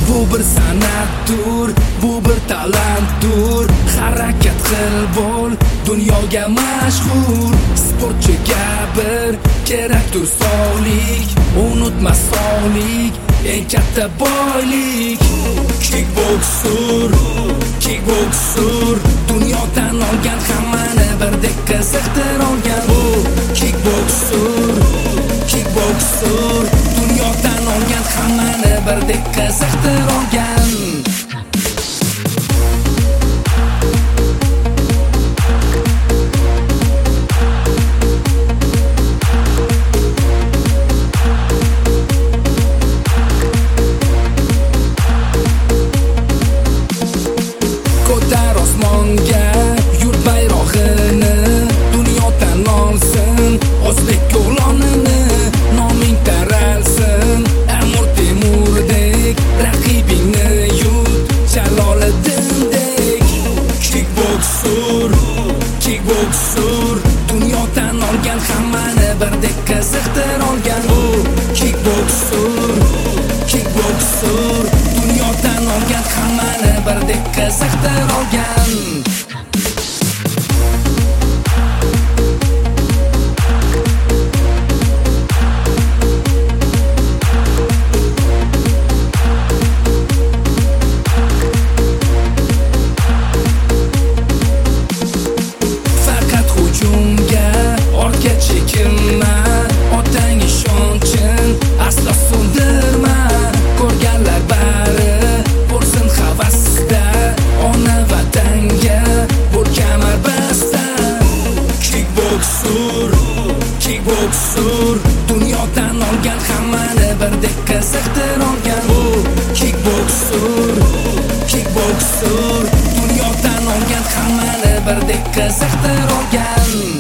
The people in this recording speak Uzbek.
Bu bir san'atdir, bu bir talantdir. Harakat qil bo'l, dunyoga mashhur. Sportchiga bir kerakdir sog'lik, unutma sog'lik eng katta boylik. Kickboksur, kickboksur, dunyodan olgan hammani birdek qiziqtir olgan. Bu kickboksur, kickboksur, dunyodan olgan hammani birdek qiziqtir olgan. Ko'tar osmonga yurt bayrog'ini, dunyodan olsin o'zbek o'g'lonini. Noming taralsin Amir Temurdek, raqibingni yut Jaloliddindek. Kickboksur, kickboksur, dunyodan olgan hammani birdek qiziqtir olgan. Bu kickboksur, kickboksur, dunyodan olgan hammani birdek qiziqtir olgan. Faqat hujumga ortga chekinma, otang ishonchin aslo so'ndirma. Ko'rganlar bari bo'lsin havasda, ona vatanga bo'l kamarbasta. Kickboksur, kickboksur, dunyodan olgan hammani birdek qiziqtir olgan. Bu kickboksur, kickboksur, dunyodan olgan hammani birdek qiziqtir olgan.